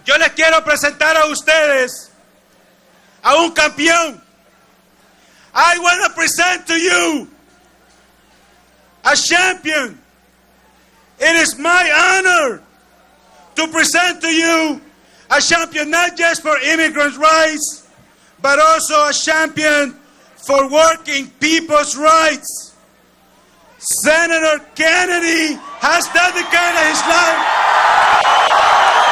Yo les quiero presentar a ustedes a un campeón. I want to present to you a champion. It is my honor to present to you a champion not just for immigrants' rights, but also a champion for working people's rights. Senator Kennedy has dedicated his life.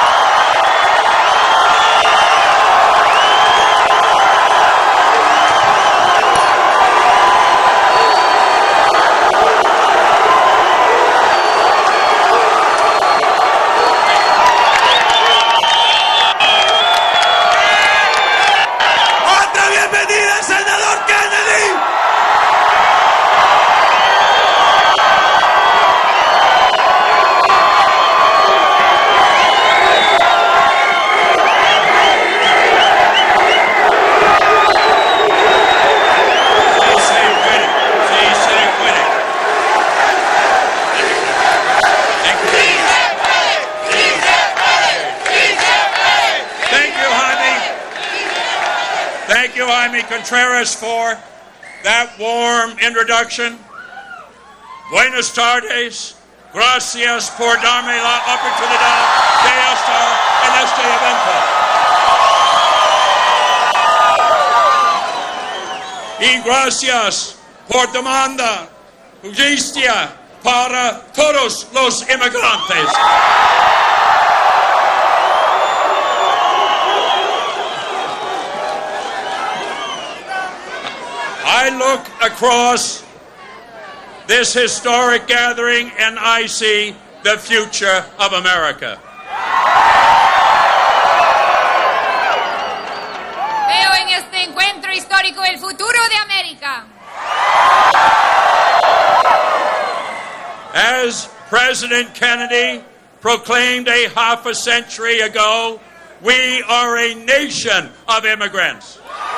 Jaime Contreras for that warm introduction. Buenas tardes. Gracias por darme la oportunidad de estar en este evento. Y gracias por demandar justicia para todos los inmigrantes. I look across this historic gathering and I see the future of America. Veo en este encuentro histórico el futuro de América. As President Kennedy proclaimed a half a century ago, we are a nation of immigrants.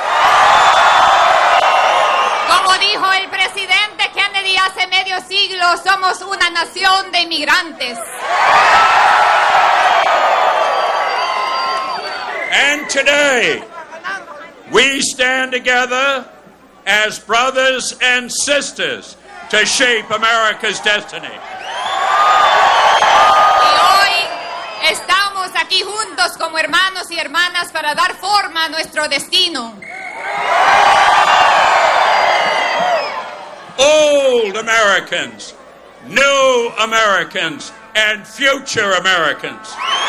Como dijo el presidente Kennedy hace medio siglo, somos una nación de inmigrantes. And today, we stand together as brothers and sisters to shape America's destiny. Y hoy estamos aquí juntos como hermanos y hermanas para dar forma a nuestro destino. Old Americans, new Americans, and future Americans.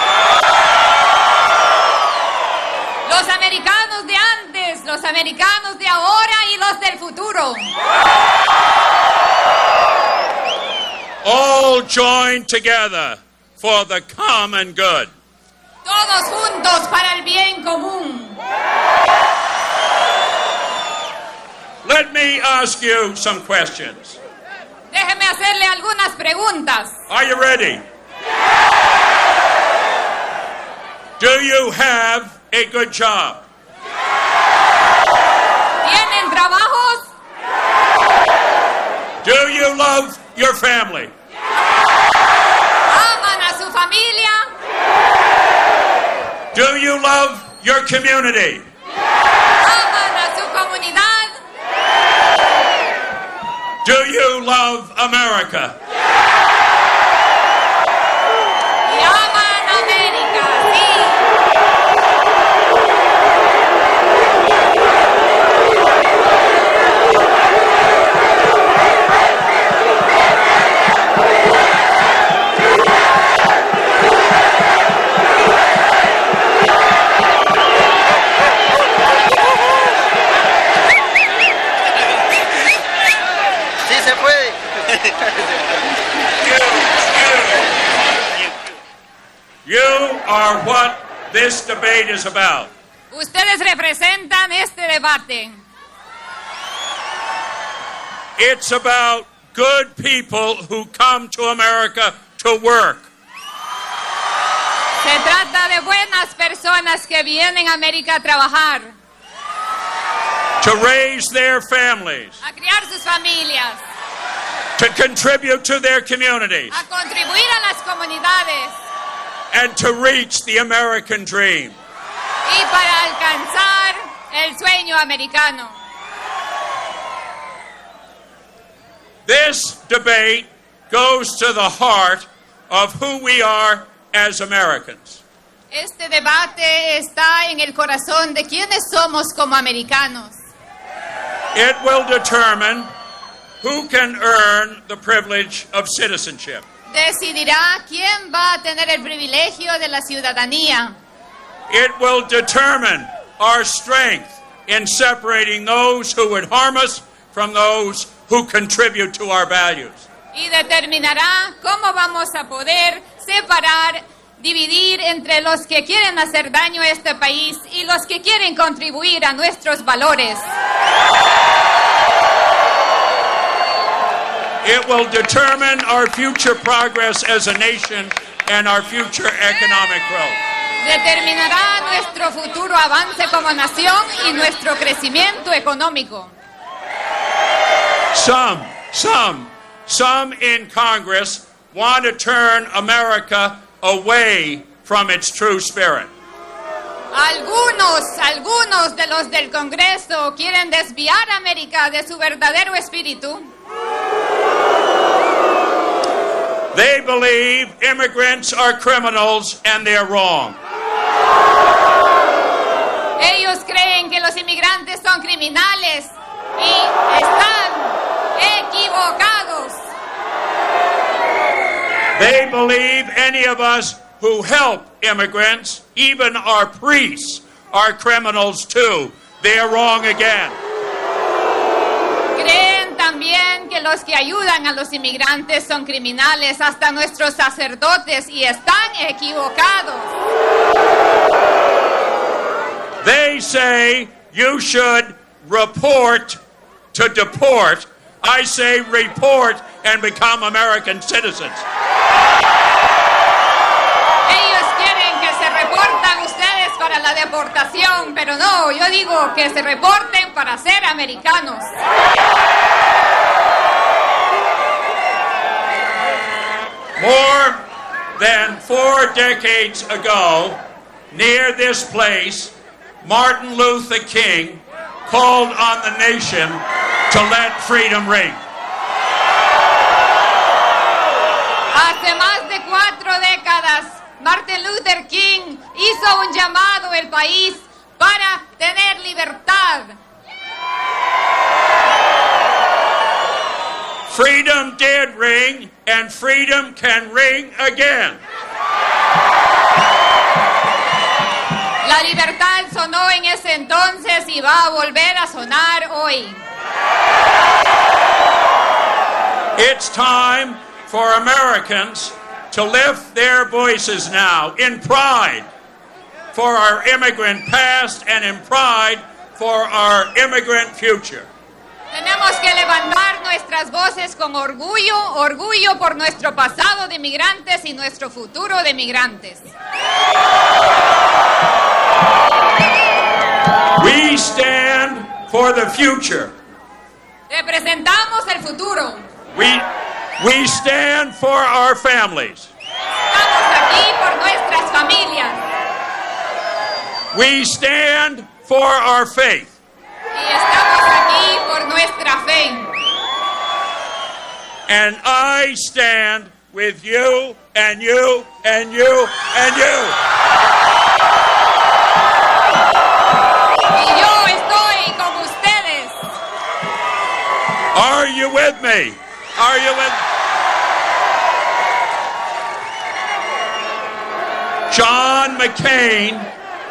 Los americanos de antes, los americanos de ahora y los del futuro. All joined together for the common good. Todos juntos para el bien común. Let me ask you some questions. Déjeme hacerle algunas preguntas. Are you ready? Do you have a good job? ¿Tienen trabajos? Do you love your family? ¿Aman a su familia? Do you love your community? ¿Aman a su comunidad? Do you love America? Y aman América, sí. Sí se puede. You are what this debate is about. Ustedes representan este debate. It's about good people who come to America to work. Se trata de buenas personas que vienen a América a trabajar, To raise their families, a criar sus familias, to contribute to their communities, a contribuir a las comunidades and to reach the American dream. Y para alcanzar el sueño americano. This debate goes to the heart of who we are as Americans. Este debate está en el corazón de quiénes somos como americanos. It will determine who can earn the privilege of citizenship. Decidirá quién va a tener el privilegio de la ciudadanía. It will determine our strength in separating those who would harm us from those who contribute to our values. Y determinará cómo vamos a poder separar, dividir entre los que quieren hacer daño a este país y los que quieren contribuir a nuestros valores. It will determine our future progress as a nation and our future economic growth. Determinará nuestro futuro avance como nación y nuestro crecimiento económico. Some in Congress want to turn America away from its true spirit. Algunos de los del Congreso quieren desviar a América de su verdadero espíritu. They believe immigrants are criminals and they're wrong. Ellos creen que los inmigrantes son criminales y están equivocados. They believe any of us who help immigrants, even our priests, are criminals too. They are wrong again. Creen también que los que ayudan a los inmigrantes son criminales, hasta nuestros sacerdotes, y están equivocados. They say you should report to deport. I say report and become American citizens. Ellos quieren que se reportan ustedes para la deportación, pero no, yo digo que se reporten para ser americanos. More than 4 decades ago, near this place, Martin Luther King called on the nation to let freedom ring. Hace más de 4 décadas, Martin Luther King hizo un llamado al país para tener libertad. Freedom did ring, and freedom can ring again. La libertad sonó en ese entonces y va a volver a sonar hoy. It's time for Americans to lift their voices now in pride for our immigrant past and in pride for our immigrant future. Tenemos que levantar nuestras voces con orgullo por nuestro pasado de migrantes y nuestro futuro de migrantes. We stand for the future. Representamos el futuro. We stand for our families. Estamos aquí por nuestras familias. We stand for our faith. Y estamos aquí por nuestra fe. And I stand with you and you and you and you. Y yo estoy con ustedes. Are you with me? Are you with me? John McCain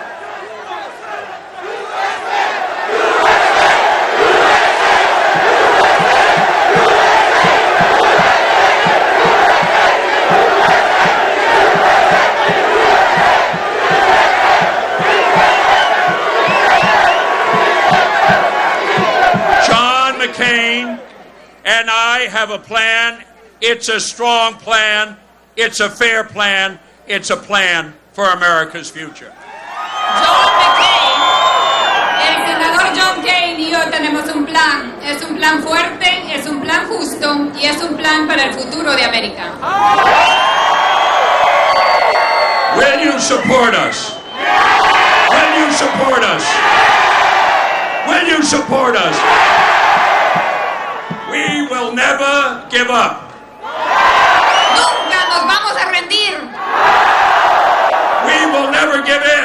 and I have a plan. It's a strong plan. It's a fair plan. It's a plan for America's future. John McCain, el senador John McCain y yo tenemos un plan. Es un plan fuerte, es un plan justo y es un plan para el futuro de América. Will you support us? Will you support us? Will you support us? We will never give up. Nunca nos vamos a rendir. We will never give in.